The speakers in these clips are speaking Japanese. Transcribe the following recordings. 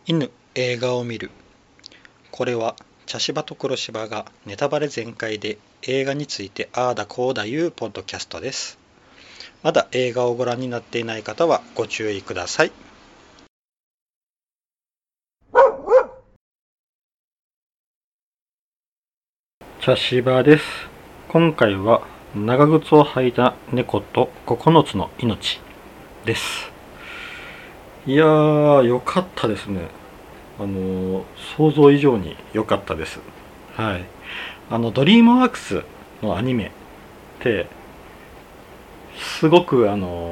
犬映画を見る。これは茶芝と黒芝がネタバレ全開で映画についてああだこうだいうポッドキャストです。まだ映画をご覧になっていない方はご注意ください。茶芝です。今回は長靴を履いた猫と9つの命です。いやー、よかったですね。想像以上に良かったです。はい。ドリームワークスのアニメってすごく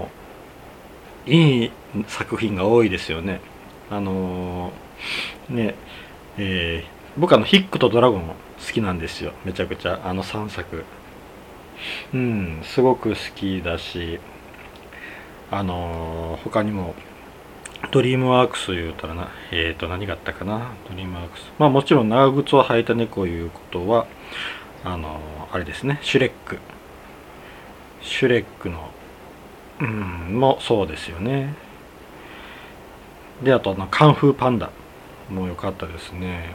いい作品が多いですよね。あのね、僕ヒックとドラゴン好きなんですよ。めちゃくちゃ3作。すごく好きだし、他にもドリームワークス言うたら何があったかな。ドリームワークス。まあもちろん長靴を履いた猫いうことは、あれですね、シュレックの、もそうですよね。で、あとカンフーパンダも良かったですね。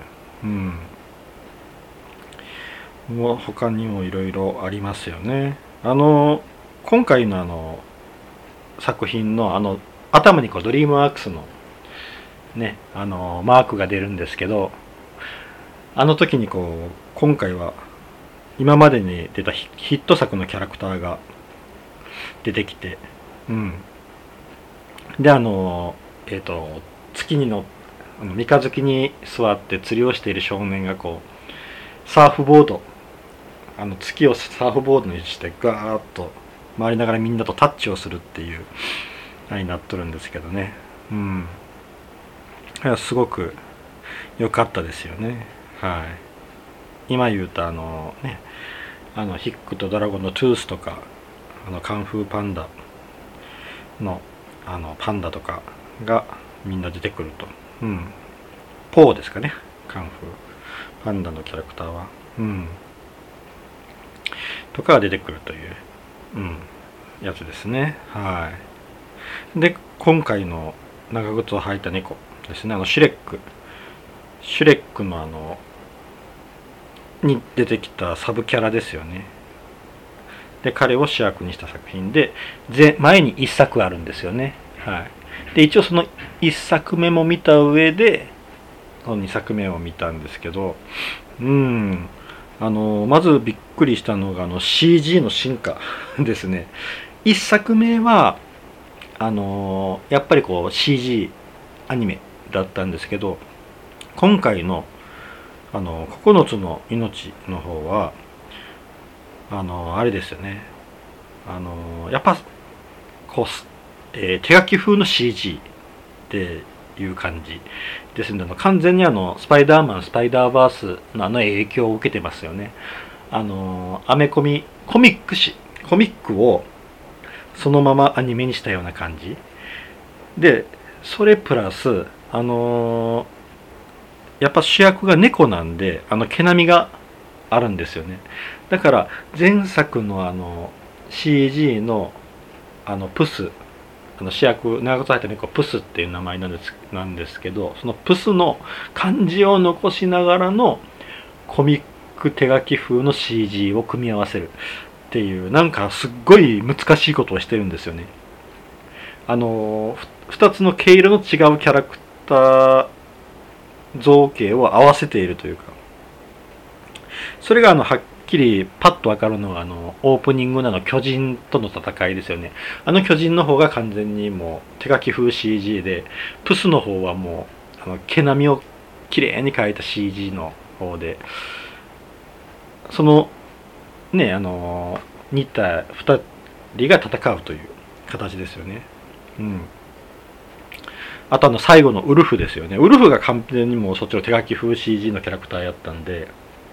もう他にもいろいろありますよね。今回の作品の頭にドリームワークスのね、マークが出るんですけど、あの時に今回は今までに出たヒット作のキャラクターが出てきて、で月にの三日月に座って釣りをしている少年がサーフボード、月をサーフボードにしてガーッと回りながらみんなとタッチをするっていうあれになっとるんですけどね。すごく良かったですよね。はい。今言うとヒックとドラゴンのトゥースとかカンフーパンダのパンダとかがみんな出てくると。ポーですかね。カンフーパンダのキャラクターは。とかが出てくるという、やつですね。はい。で、今回の長靴を履いた猫ですね。シュレックのに出てきたサブキャラですよね。で、彼を主役にした作品で、前に1作あるんですよね。はい。で、一応その1作目も見た上で、この2作目を見たんですけど、まずびっくりしたのがCG の進化ですね。1作目はやっぱりCG アニメだったんですけど、今回の9つの命の方はあれですよね。やっぱ手書き風の CG っていう感じですね。完全にスパイダーマンスパイダーバースの影響を受けてますよね。アメコミコミックをそのままアニメにしたような感じで、それプラスやっぱ主役が猫なんで毛並みがあるんですよね。だから前作のCG のプス、主役長靴入った猫プスっていう名前なんですけど、そのプスの漢字を残しながらのコミック手書き風の CG を組み合わせるっていう、なんかすっごい難しいことをしてるんですよね。2つの毛色の違うキャラクター造形を合わせているというか、それがはっきりパッと分かるのがオープニングの巨人との戦いですよね。巨人の方が完全にもう手書き風 CG で、プスの方はもう毛並みをきれいに描いた CG の方で、そのね似た2人が戦うという形ですよね。あと最後のウルフですよね。ウルフが完全にもうそっちの手書き風 CG のキャラクターやったんで、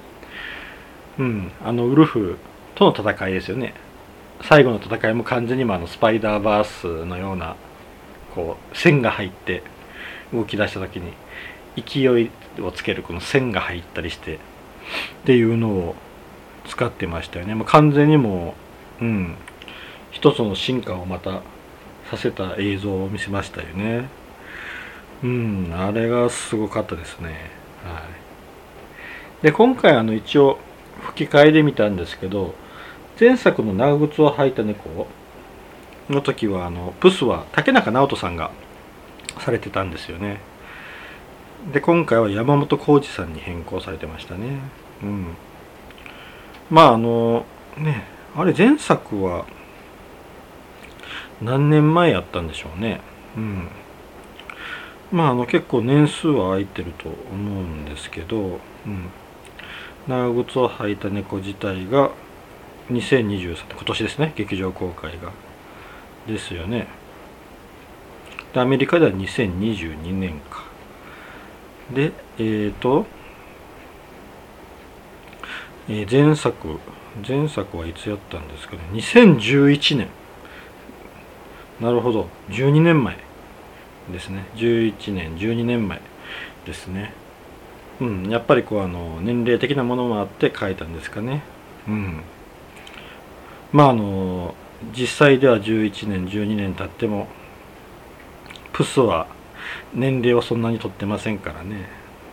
ウルフとの戦いですよね。最後の戦いも完全にもスパイダーバースのような線が入って動き出した時に勢いをつけるこの線が入ったりしてっていうのを使ってましたよね。完全にもう一つの進化をまたさせた映像を見せましたよね。 あれがすごかったですね。はい。で今回一応吹き替えで見たんですけど、前作の長靴を履いた猫の時はプスは竹中直人さんがされてたんですよね。で今回は山本浩二さんに変更されてましたね。まあね、あれ前作は何年前やったんでしょうね。まあ結構年数は空いてると思うんですけど、長靴を履いた猫自体が2023年、今年ですね、劇場公開がですよね。でアメリカでは2022年か。で前作はいつやったんですかね。2011年。なるほど、12年前ですね。11年12年前ですね。やっぱり年齢的なものもあって書いたんですかね。まあ実際では11年12年経ってもプスは年齢をそんなに取ってませんからね。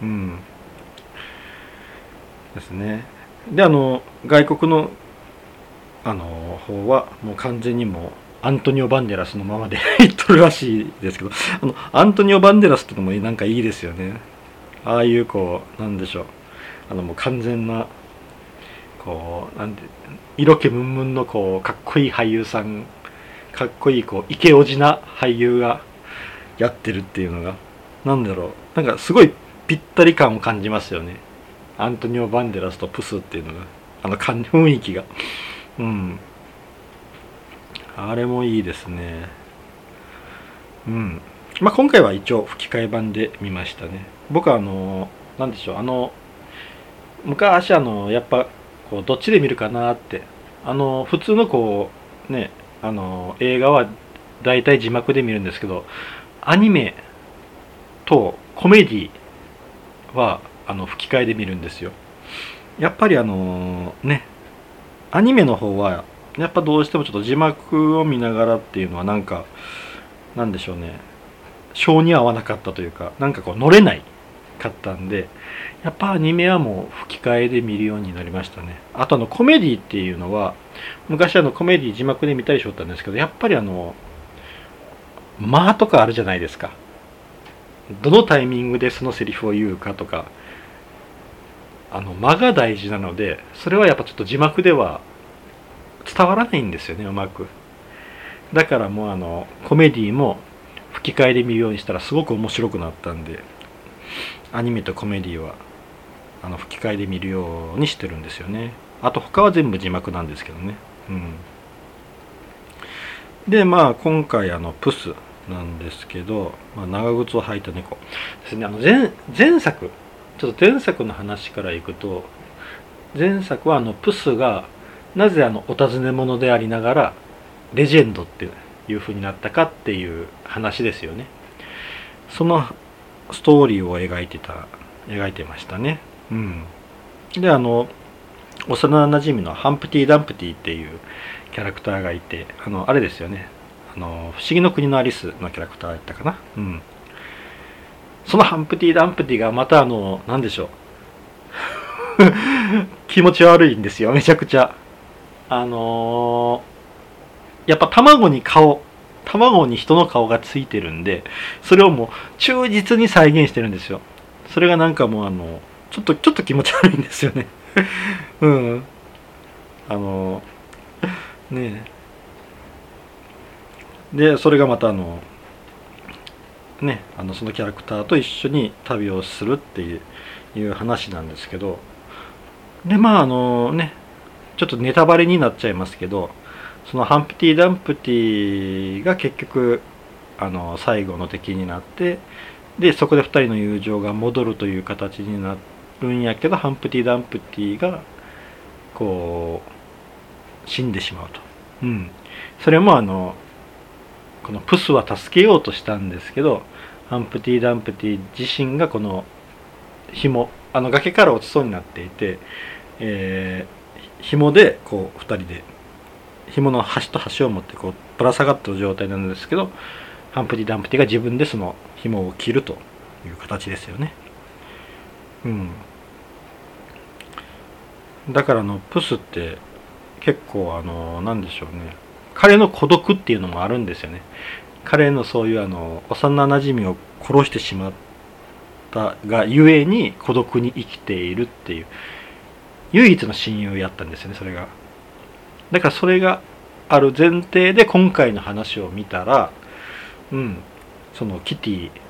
ですね。で外国の方はもう完全にもうアントニオ・バンデラスのままで言っとるらしいですけど、アントニオ・バンデラスってのもなんかいいですよね。ああいうなんでしょう、もう完全ななんで色気ムンムンのかっこいい俳優さん、かっこいいイケオジな俳優がやってるっていうのが、なんだろう、なんかすごいぴったり感を感じますよね。アントニオ・バンデラスとプスっていうのが、雰囲気が、あれもいいですね。まあ今回は一応吹き替え版で見ましたね。僕はなんでしょう、昔やっぱどっちで見るかなって、普通のね、映画はだいたい字幕で見るんですけど、アニメとコメディは吹き替えで見るんですよ。やっぱりね、アニメの方はやっぱどうしてもちょっと字幕を見ながらっていうのはなんでしょうね、性に合わなかったというか、なんか乗れないかったんで、やっぱアニメはもう吹き替えで見るようになりましたね。あとコメディっていうのは昔コメディ字幕で見たりしよったんですけど、やっぱり間とかあるじゃないですか。どのタイミングでそのセリフを言うかとか、間が大事なので、それはやっぱちょっと字幕では伝わらないんですよね、うまく。だからもうコメディも吹き替えで見るようにしたらすごく面白くなったんで、アニメとコメディは吹き替えで見るようにしてるんですよね。あと他は全部字幕なんですけどね。でまあ今回プスなんですけど、長靴を履いた猫ですね。前作、ちょっと前作の話からいくと、前作はプスがなぜお尋ね者でありながらレジェンドっていう風になったかっていう話ですよね。そのストーリーを描いてましたね。で幼なじみのハンプティ・ダンプティっていうキャラクターがいて、あれですよね、不思議の国のアリスのキャラクターだったかな。そのハンプティ・ダンプティがまたなんでしょう気持ち悪いんですよ、めちゃくちゃ。やっぱ卵に人の顔がついてるんで、それをもう忠実に再現してるんですよ。それがなんかもうちょっと気持ち悪いんですよね。ねでそれがまたそのキャラクターと一緒に旅をするっていう話なんですけど、でちょっとネタバレになっちゃいますけど、そのハンプティ・ダンプティが結局最後の敵になって、でそこで2人の友情が戻るという形になるんやけど、ハンプティ・ダンプティが死んでしまうと。それもこのプスは助けようとしたんですけど、ハンプティ・ダンプティ自身がこの紐、崖から落ちそうになっていて、紐で2人で紐の端と端を持ってぶら下がってる状態なんですけど、 ハンプティ・ダンプティが自分でその紐を切るという形ですよね。だからプスって結構なんでしょうね、彼の孤独っていうのもあるんですよね。彼のそういう幼なじみを殺してしまったがゆえに孤独に生きているっていう唯一の親友やったんですよね、それが。だからそれがある前提で今回の話を見たら、そのキティ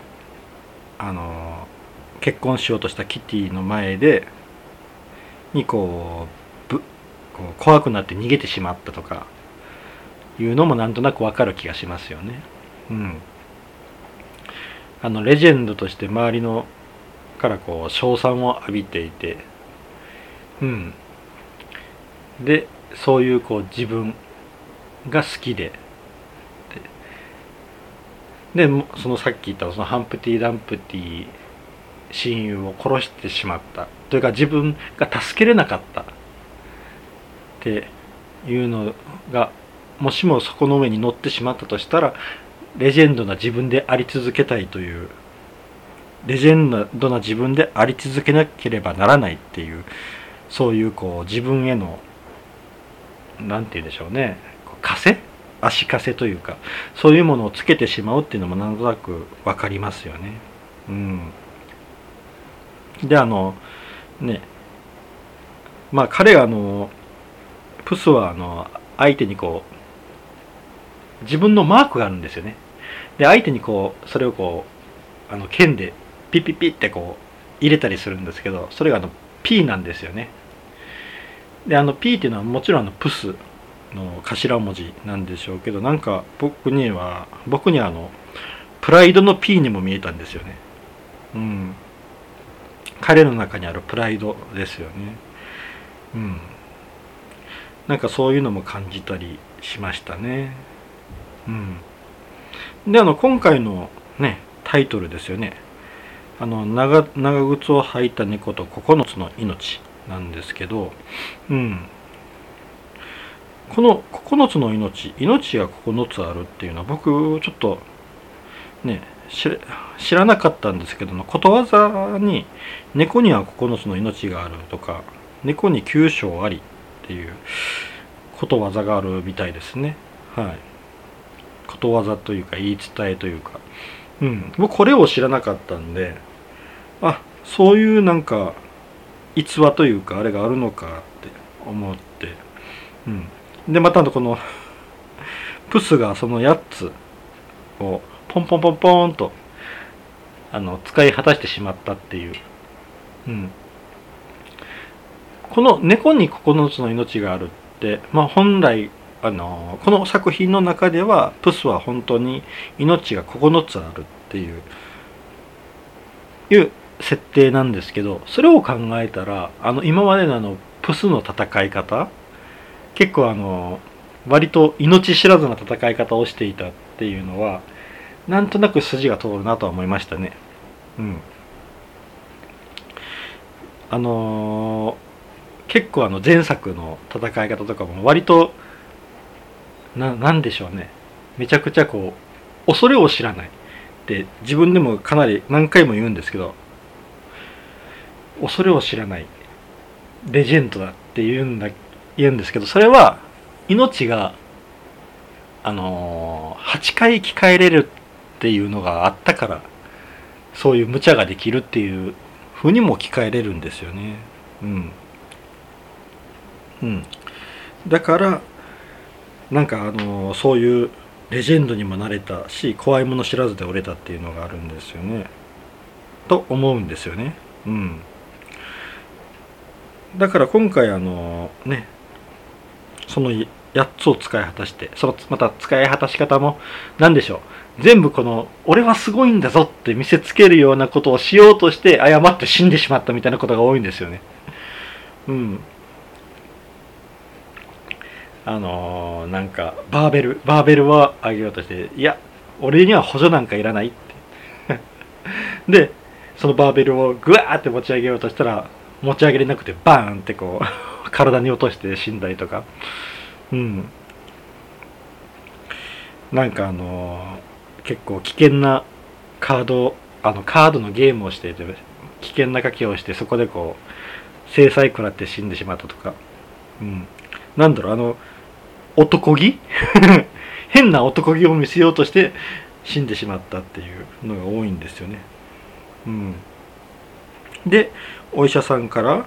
結婚しようとしたキティの前でにこう怖くなって逃げてしまったとかいうのもなんとなくわかる気がしますよね。レジェンドとして周りのからこう称賛を浴びていて、でそういうこう自分が好きで、そのさっき言ったそのハンプティ・ダンプティ親友を殺してしまったというか、自分が助けれなかったっていうのがもしもそこの上に乗ってしまったとしたら、レジェンドな自分であり続けたいという、レジェンドな自分であり続けなければならないっていう、そういうこう自分へのなんて言うんでしょうね、足かせというか、そういうものをつけてしまうっていうのもなんとなく分かりますよね。で彼がプスは相手にこう自分のマークがあるんですよね。で相手にこうそれをこう剣でピッピッピッってこう入れたりするんですけど、それがP なんですよね。でP っていうのはもちろんプスの頭文字なんでしょうけど、なんか僕にはプライドの P にも見えたんですよね。彼の中にあるプライドですよね。なんかそういうのも感じたりしましたね。で今回のねタイトルですよね。長靴を履いた猫と9つの命なんですけど、この9つの命が9つあるっていうのは僕ちょっとね知らなかったんですけどの、ことわざに猫には9つの命があるとか、猫に9生ありっていうことわざがあるみたいですね。ことわざというか言い伝えというか、僕これを知らなかったんで、そういうなんか逸話というかあれがあるのかって思って、でまたこのプスがその8つをポンポンポンポンと使い果たしてしまったっていう、この猫に9つの命があるって、本来この作品の中ではプスは本当に命が9つあるっていう設定なんですけど、それを考えたら今までのプスの戦い方、結構割と命知らずな戦い方をしていたっていうのはなんとなく筋が通るなとは思いましたね。結構前作の戦い方とかも割となんでしょうね、めちゃくちゃこう恐れを知らないって自分でもかなり何回も言うんですけど、恐れを知らないレジェンドだって言うんですけど、それは命が8回生き返れるっていうのがあったから、そういう無茶ができるっていう風にも置き換えれるんですよね。だからなんかそういうレジェンドにもなれたし、怖いもの知らずで折れたっていうのがあるんですよねと思うんですよね。だから今回その8つを使い果たして、そのまた使い果たし方も何でしょう、全部この俺はすごいんだぞって見せつけるようなことをしようとして誤って死んでしまったみたいなことが多いんですよね。なんかバーベルをあげようとして、いや俺には補助なんかいらないってでそのバーベルをグワーって持ち上げようとしたら持ち上げれなくてバーンってこう体に落として死んだりとか、なんか結構危険なカードのゲームをしていて危険な賭けをしてそこでこう制裁食らって死んでしまったとか、なんだろう男気変な男気を見せようとして死んでしまったっていうのが多いんですよね。でお医者さんから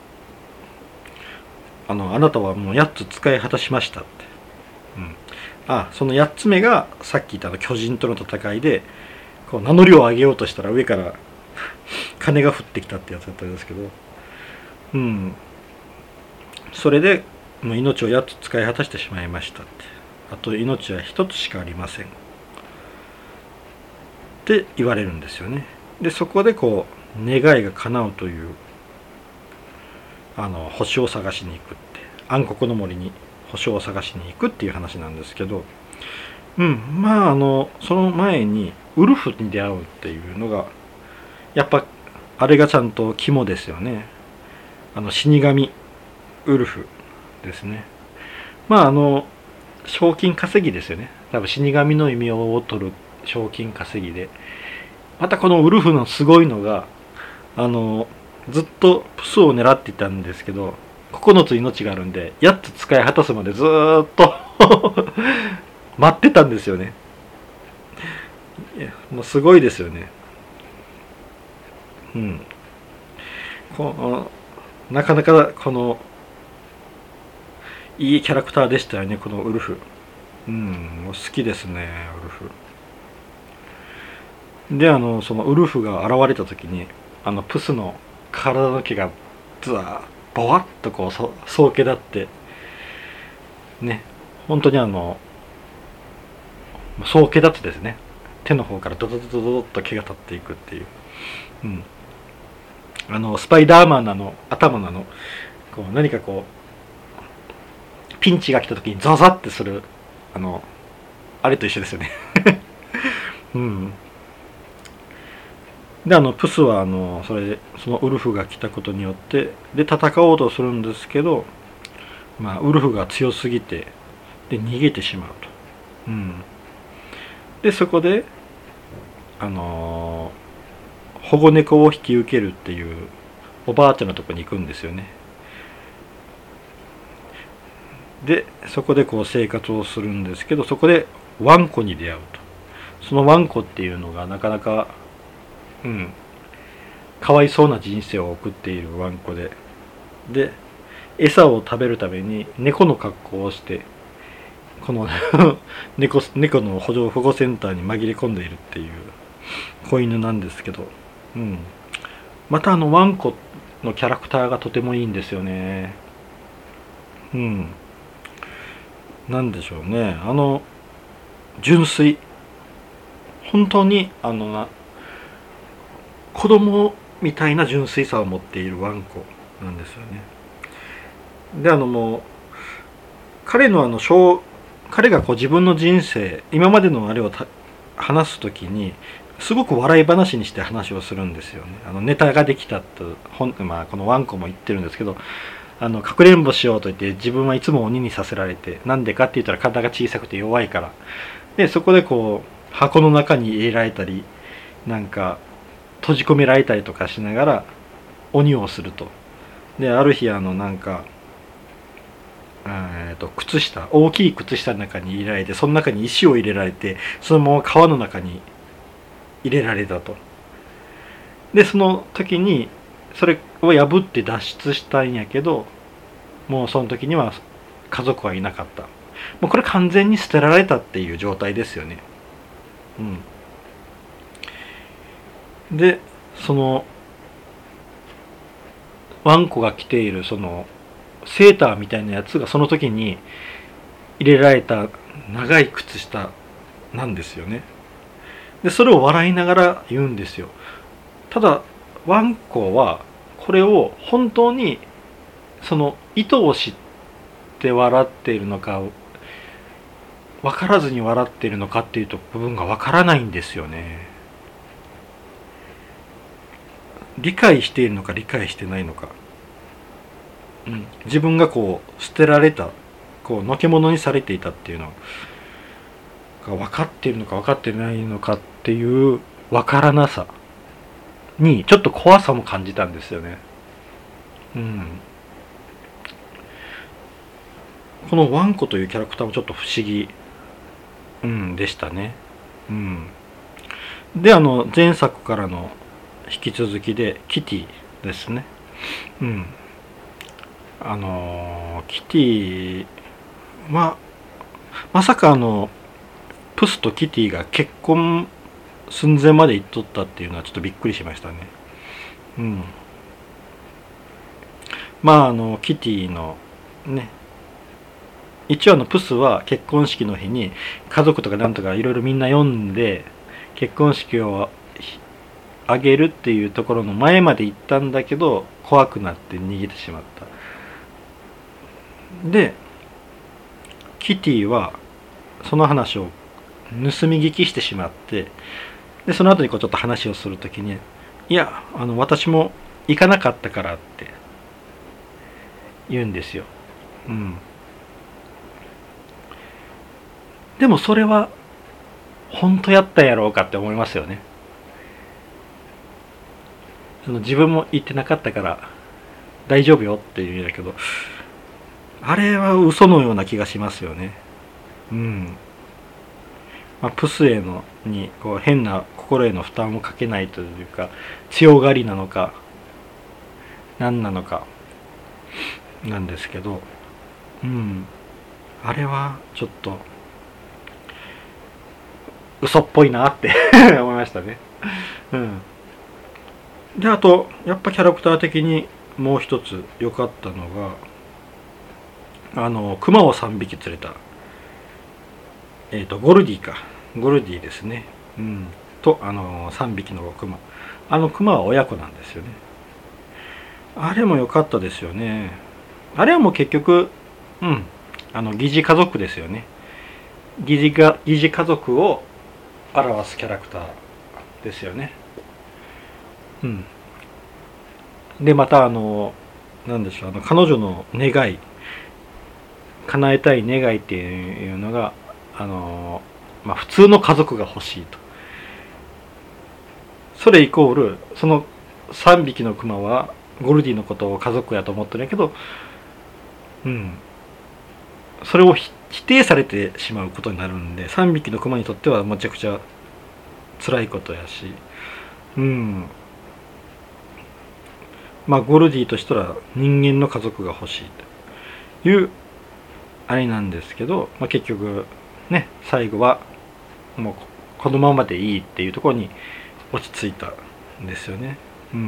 あなたはもう8つ使い果たしましたって、その8つ目がさっき言った巨人との戦いでこう名乗りを上げようとしたら上から金が降ってきたってやつだったんですけど、それでもう命を8つ使い果たしてしまいましたって、あと命は1つしかありませんって言われるんですよね。でそこでこう願いが叶うという星を探しに行くって、暗黒の森に星を探しに行くっていう話なんですけど、その前にウルフに出会うっていうのがやっぱあれがちゃんと肝ですよね。死神ウルフですね。賞金稼ぎですよね。多分死神の意味を取る賞金稼ぎで、またこのウルフのすごいのがずっとプスを狙っていたんですけど、9つ命があるんで8つ使い果たすまでずーっと待ってたんですよね。いやもうすごいですよね。なかなかこのいいキャラクターでしたよね、このウルフ。もう好きですね、ウルフ。でそのウルフが現れた時にプスの体の毛がずわーボワッとこう総毛立ってね、本当に総毛立つですね。手の方からドドドドドッと毛が立っていくっていう、スパイダーマンの頭のこう何かこうピンチが来た時にザザってするあれと一緒ですよね。でプスはそれでそのウルフが来たことによってで戦おうとするんですけど、ウルフが強すぎてで逃げてしまうと。でそこで保護猫を引き受けるっていうおばあちゃんのとこに行くんですよね。でそこでこう生活をするんですけど、そこでワンコに出会うと。そのワンコっていうのがなかなかかわいそうな人生を送っているワンコで、餌を食べるために猫の格好をしてこの猫の保護センターに紛れ込んでいるっていう子犬なんですけど、またワンコのキャラクターがとてもいいんですよね。なんでしょうね、純粋、本当に子供みたいな純粋さを持っているワンコなんですよね。でもう彼がこう自分の人生今までのあれを話す時にすごく笑い話にして話をするんですよね。ネタができたとこのワンコも言ってるんですけど、かくれんぼしようと言って自分はいつも鬼にさせられて、なんでかって言ったら体が小さくて弱いから。でそこでこう箱の中に入れられたりなんか閉じ込められたりとかしながら鬼をすると。である日なんか大きい靴下の中に入れられて、その中に石を入れられてそのまま川の中に入れられたと。でその時にそれを破って脱出したんやけど、もうその時には家族はいなかった。もうこれ完全に捨てられたっていう状態ですよね。でそのワンコが着ているそのセーターみたいなやつがその時に入れられた長い靴下なんですよね。でそれを笑いながら言うんですよ。ただワンコはこれを本当にその意図を知って笑っているのか分からずに笑っているのかっていう部分が分からないんですよね。理解しているのか理解してないのか、自分がこう捨てられたこうのけ者にされていたっていうのが分かっているのか分かってないのかっていう分からなさにちょっと怖さも感じたんですよね。このワンコというキャラクターもちょっと不思議、でしたね。で前作からの引き続きでキティですね。キティはまさかプスとキティが結婚寸前まで行っとったっていうのはちょっとびっくりしましたね。キティのね、一応プスは結婚式の日に家族とかなんとかいろいろみんな呼んで結婚式をあげるっていうところの前まで行ったんだけど怖くなって逃げてしまった。でキティはその話を盗み聞きしてしまって、でその後にちょっと話をするときに、いや私も行かなかったからって言うんですよ。でもそれは本当やったんやろうかって思いますよね。自分も行ってなかったから大丈夫よって言うんだけど、あれは嘘のような気がしますよね。プスへのに変な心への負担をかけないというか、強がりなのか何なのかなんですけど、あれはちょっと嘘っぽいなって思いましたね。であとやっぱキャラクター的にもう一つ良かったのが熊を3匹連れたゴルディですね。と3匹の熊、熊は親子なんですよね。あれも良かったですよね。あれはもう結局疑似家族ですよね。疑似家族を表すキャラクターですよね。でまた何でしょう、彼女の願い、叶えたい願いっていうのが普通の家族が欲しいと。それイコールその3匹のクマはゴルディのことを家族やと思ってるんやけど、それを否定されてしまうことになるんで、3匹のクマにとってはめちゃくちゃ辛いことやし、ゴルディとしたら人間の家族が欲しいというあれなんですけど、結局ね、最後はもうこのままでいいっていうところに落ち着いたんですよね。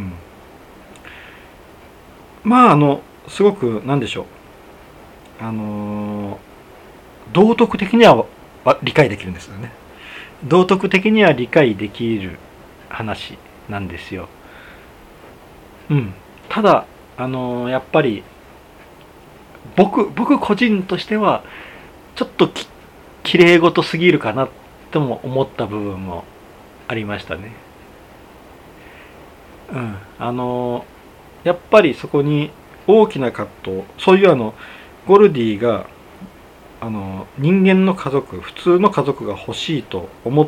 すごくなんでしょう、道徳的には理解できるんですよね。道徳的には理解できる話なんですよ。ただやっぱり僕個人としてはちょっときれいごとすぎるかなとも思った部分もありましたね。やっぱりそこに大きな葛藤、そういうゴルディが人間の家族、普通の家族が欲しいと思った。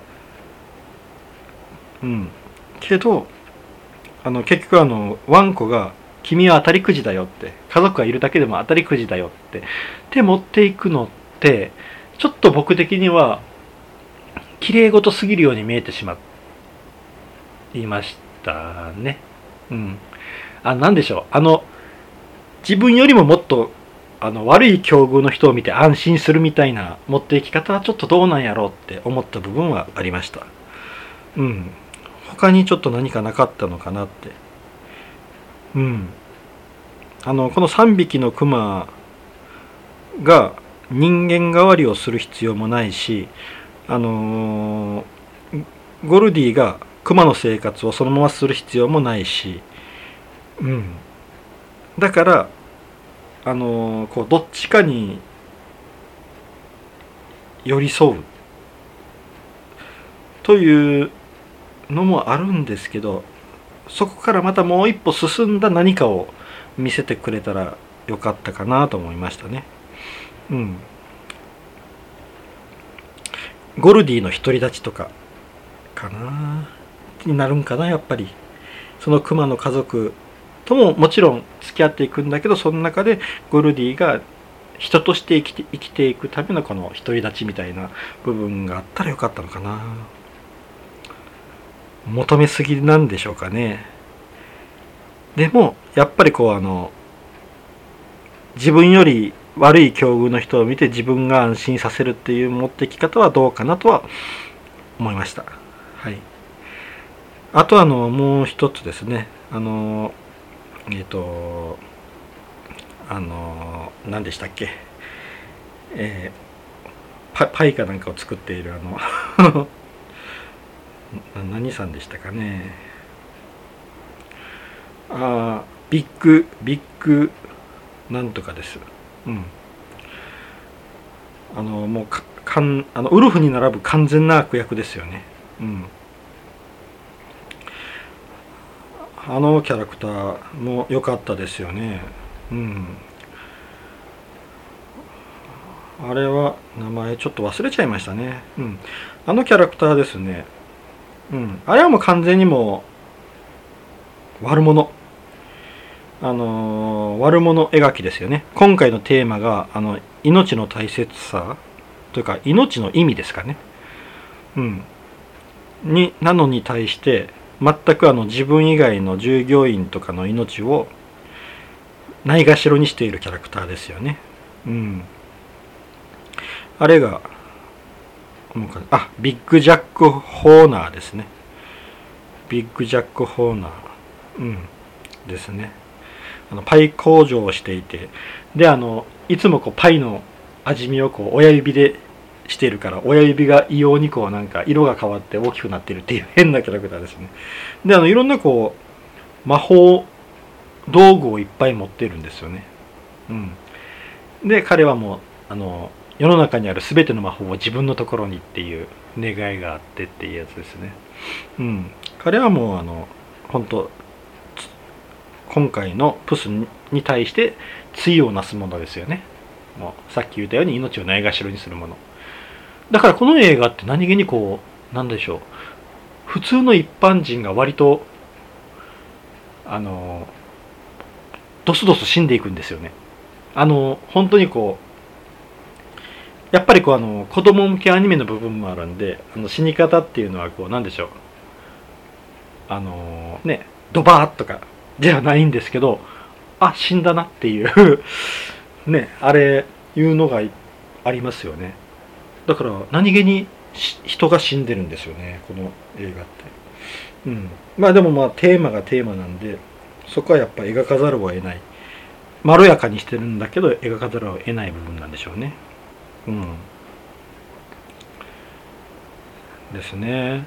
けど結局ワンコが君は当たりくじだよって、家族がいるだけでも当たりくじだよって持っていくのってちょっと僕的には綺麗事すぎるように見えてしまいましたね。なんでしょう、自分よりももっと悪い境遇の人を見て安心するみたいな持っていき方はちょっとどうなんやろうって思った部分はありました。他にちょっと何かなかったのかなって。この3匹のクマが人間代わりをする必要もないし、ゴルディがクマの生活をそのままする必要もないし、だからどっちかに寄り添うというのもあるんですけど、そこからまたもう一歩進んだ何かを見せてくれたらよかったかなと思いましたね。 ゴルディの独り立ちとかかなになるんかな。やっぱりその熊の家族とももちろん付き合っていくんだけど、その中でゴルディが人として生きていくためのこの独り立ちみたいな部分があったらよかったのかな。求めすぎなんでしょうかね。でもやっぱりこう自分より悪い境遇の人を見て自分が安心させるっていう持ってき方はどうかなとは思いました。はい。あともう一つですね。何でしたっけ、パイかなんかを作っている何さんでしたかね。ビッグなんとかです。うん。もうウルフに並ぶ完全な悪役ですよね。うん。あのキャラクターも良かったですよね。うん。あれは名前ちょっと忘れちゃいましたね。うん。あのキャラクターですね。うん。あれはもう完全にもう悪者。悪者描きですよね。今回のテーマが命の大切さというか命の意味ですかね。うん。なのに対して全く自分以外の従業員とかの命をないがしろにしているキャラクターですよね。うん。あれがビッグジャック・ホーナーですね。ビッグジャック・ホーナー、うん、ですね。パイ工場をしていて、でいつもパイの味見を親指でしているから、親指が異様になんか色が変わって大きくなっているっていう変なキャラクターですね。でいろんな魔法道具をいっぱい持っているんですよね。うん。で彼はもう世の中にある全ての魔法を自分のところにっていう願いがあってっていうやつですね。うん。彼はもう本当今回のプスに対して対をなすものですよね。もうさっき言ったように命をないがしろにするもの。だからこの映画って何気になんでしょう、普通の一般人が割とドスドス死んでいくんですよね。本当にやっぱり子供向けアニメの部分もあるんで、死に方っていうのはなんでしょう、ね、ドバーッとかではないんですけど、死んだなっていうね、あれいうのがありますよね。だから何気に人が死んでるんですよね、この映画って。うん。まあでもテーマがテーマなんで、そこはやっぱ描かざるを得ない。まろやかにしてるんだけど描かざるを得ない部分なんでしょうね。うん。ですね。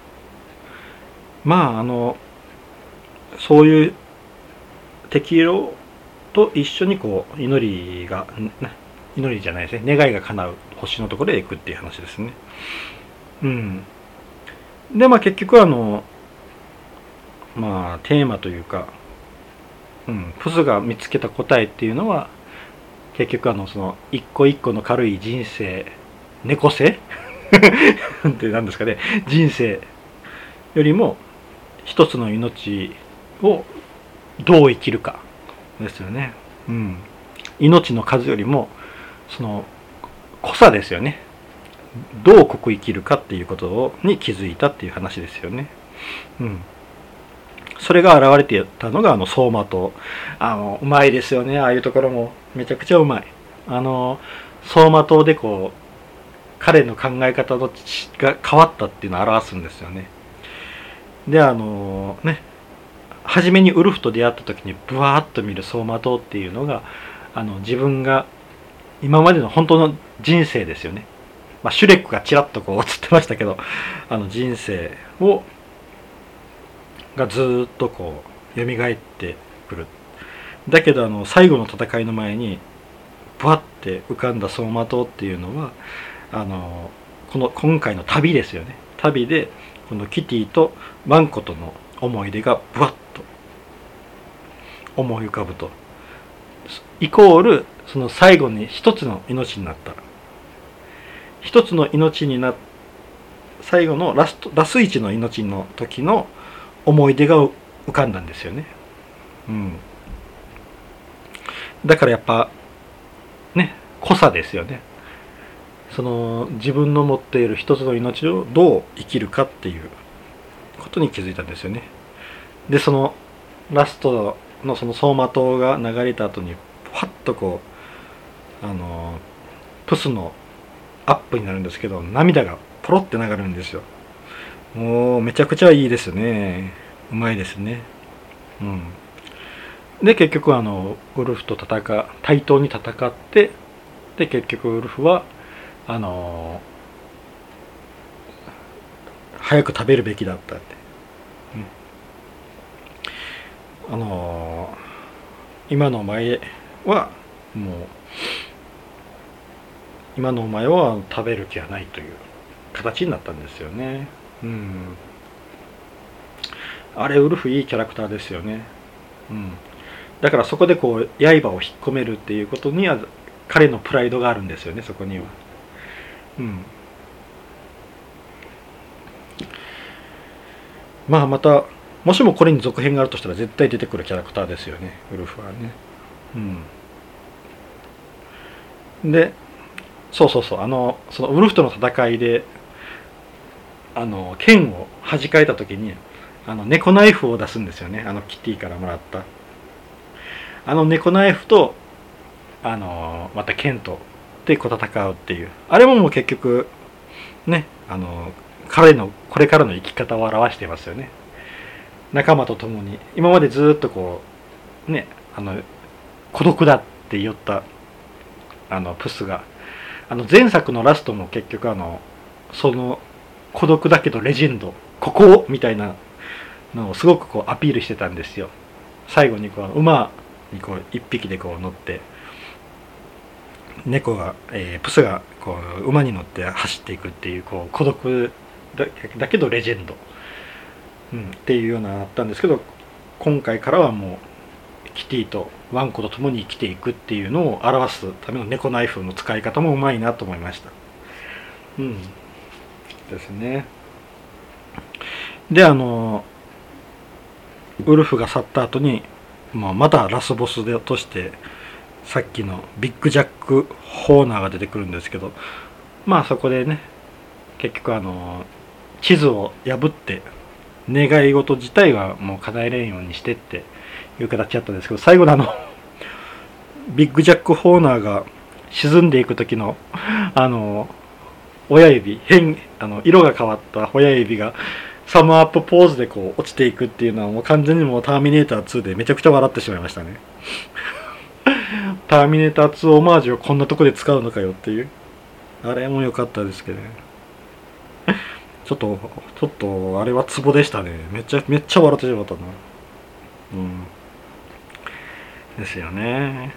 そういう適量と一緒に祈りじゃないですね、願いが叶う星のところへ行くっていう話ですね。うん。で結局テーマというか、プスが見つけた答えっていうのは結局その一個一個の軽い人生、猫背って何ですかね、人生よりも一つの命をどう生きるかですよね。うん。命の数よりもその濃さですよね。どう濃く生きるかっていうことに気づいたっていう話ですよね。うん。それが現れていたのが走馬灯。うまいですよね。ああいうところもめちゃくちゃうまい。走馬灯で彼の考え方が変わったっていうのを表すんですよね。で初めにウルフと出会った時にブワーッと見る走馬灯っていうのが自分が今までの本当の人生ですよね。シュレックがちらっと映ってましたけど、人生がずっと蘇ってくる。だけど最後の戦いの前にブワッて浮かんだ走馬灯っていうのは今回の旅ですよね。旅でこのキティとワンコとの思い出がブワッと思い浮かぶと、イコールその最後に一つの命になった、一つの命になっ最後のラス1の命の時の思い出が浮かんだんですよね。だからやっぱね、濃さですよね。その自分の持っている一つの命をどう生きるかっていうことに気づいたんですよね。でそのラストのその走馬灯が流れた後にファッとこうプスのアップになるんですけど、涙がポロって流れるんですよ。もうめちゃくちゃいいですね。うまいですね。で結局ウルフと対等に戦って、で結局ウルフは早く食べるべきだったって、今のお前はもう今のお前は食べる気はないという形になったんですよね。あれウルフいいキャラクターですよね。だからそこでこう刃を引っ込めるっていうことには彼のプライドがあるんですよね、そこには。またもしもこれに続編があるとしたら絶対出てくるキャラクターですよね、ウルフはね。でそうそのウルフとの戦いで剣を弾かれた時に猫ナイフを出すんですよね。キティからもらった猫ナイフとまた剣とでこう戦うっていう、あれももう結局ね彼のこれからの生き方を表していますよね。仲間と共に今までずっとこうね孤独だって言ったプスが前作のラストも結局その孤独だけどレジェンドここみたいなのをすごくこうアピールしてたんですよ。最後にこう馬にこう一匹でこう乗って猫が、プスがこう馬に乗って走っていくっていう、こう孤独だけどレジェンド、っていうようなあったんですけど、今回からはもうキティとワンコと共に生きていくっていうのを表すための猫ナイフの使い方もうまいなと思いました。ですね。でウルフが去った後に、またラスボスとしてさっきのビッグジャック・ホーナーが出てくるんですけど、そこでね結局地図を破って願い事自体はもう叶えれんようにしてっていう形だったんですけど、最後のビッグジャック・ホーナーが沈んでいく時の親指色が変わった親指がサムアップポーズでこう落ちていくっていうのはもう完全にもうターミネーター2でめちゃくちゃ笑ってしまいましたね。ターミネーター2オマージュをこんなとこで使うのかよっていう、あれも良かったですけどね。ちょっとあれはツボでしたね。めっちゃ笑ってしまったな。ですよね。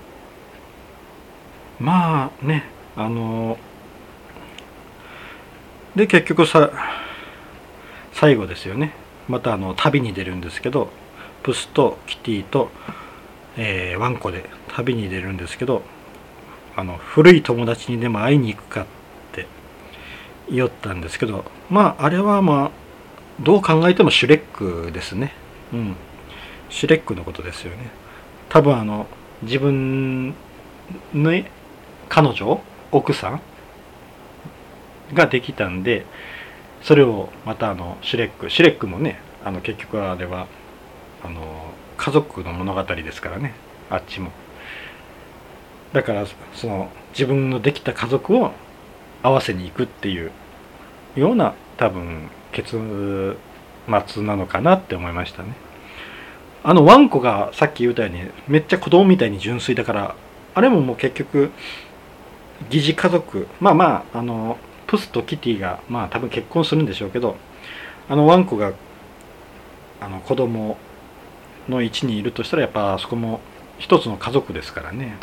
で結局最後ですよね。また旅に出るんですけど、プスとキティと、ワンコで旅に出るんですけど、古い友達にでも会いに行くかって言ったんですけど、あれはどう考えてもシュレックですね。シュレックのことですよね。多分自分の彼女奥さんができたんで、それをまたシュレックもね結局あれは家族の物語ですからね、あっちも。だからその自分のできた家族を合わせに行くっていうような多分結末なのかなって思いましたね。ワンコがさっき言ったようにめっちゃ子供みたいに純粋だから、あれももう結局疑似家族、プスとキティが多分結婚するんでしょうけど、ワンコが子供の位置にいるとしたらやっぱあそこも一つの家族ですからね。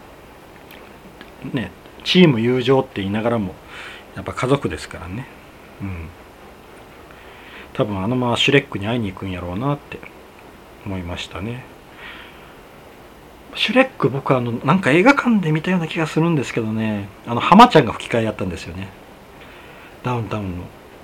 チーム友情って言いながらもやっぱ家族ですからね。多分シュレックに会いに行くんやろうなって思いましたね。シュレック僕なんか映画館で見たような気がするんですけどね、浜ちゃんが吹き替えやったんですよね、ダウンタウンの。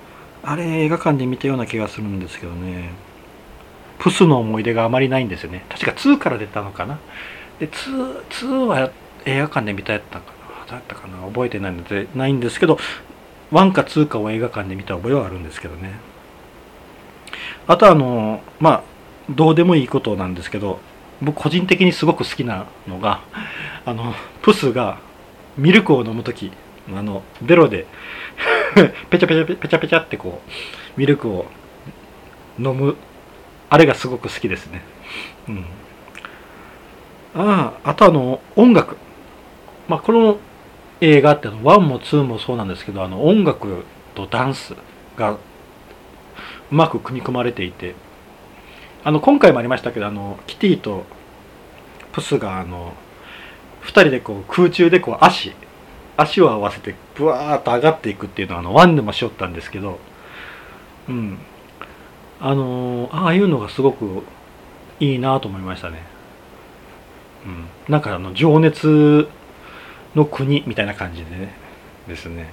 あれ映画館で見たような気がするんですけどね。プスの思い出があまりないんですよね。確か2から出たのかな。で2は映画館で見たやったかな、どうやったかな、覚えてないのでないんですけど、1か2かを映画館で見た覚えはあるんですけどね。あとまあどうでもいいことなんですけど、僕個人的にすごく好きなのが、プスがミルクを飲むとき、ベロでペチャペチャペチャペチャってこうミルクを飲む、あれがすごく好きですね。うん。あと音楽、まあこの映画って1も2もそうなんですけど、音楽とダンスがうまく組み込まれていて、今回もありましたけど、キティとプスが2人でこう空中でこう足を合わせてブワーッと上がっていくっていうのは1でもしよったんですけど、うん、ああいうのがすごくいいなと思いましたね。うん、なんか情熱の国みたいな感じでね、ですね。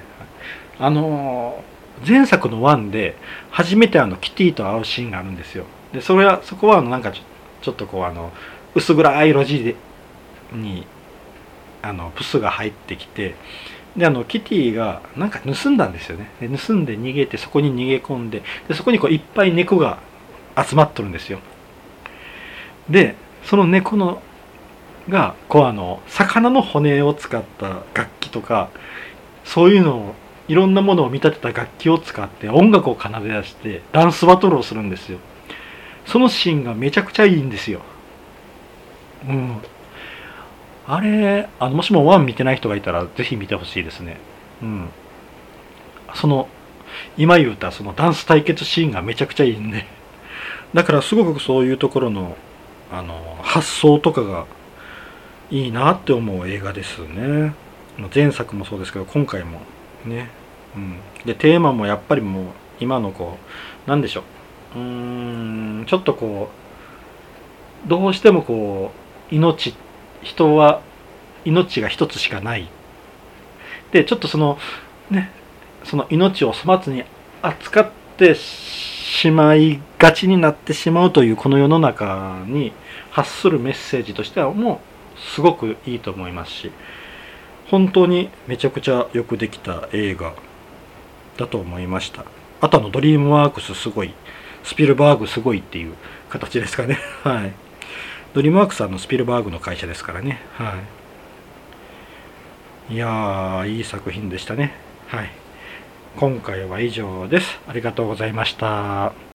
前作の1で初めてキティと会うシーンがあるんですよ。でそこはなんかちょっとこう薄暗い路地にプスが入ってきて、でキティがなんか盗んだんですよね。で盗んで逃げて、そこに逃げ込んで、でそこにこういっぱい猫が集まっとるんですよ。でその猫のがこう魚の骨を使った楽器とか、そういうのをいろんなものを見立てた楽器を使って音楽を奏で出してダンスバトルをするんですよ。そのシーンがめちゃくちゃいいんですよ。うん。あれもしもワン見てない人がいたらぜひ見てほしいですね。うん。その今言ったそのダンス対決シーンがめちゃくちゃいいんで、だからすごくそういうところの発想とかがいいなって思う映画ですね。前作もそうですけど今回もね。うん、でテーマもやっぱりもう今のこうなんでしょう、ちょっとこうどうしてもこう人は命が一つしかない。でちょっとその命を粗末に扱ってしまいがちになってしまうというこの世の中に発するメッセージとしてはもうすごくいいと思いますし、本当にめちゃくちゃよくできた映画だと思いました。あとドリームワークスすごい、スピルバーグすごいっていう形ですかね。はい。ドリームワークスはスピルバーグの会社ですからね。はい。いやー、いい作品でしたね。はい。今回は以上です。ありがとうございました。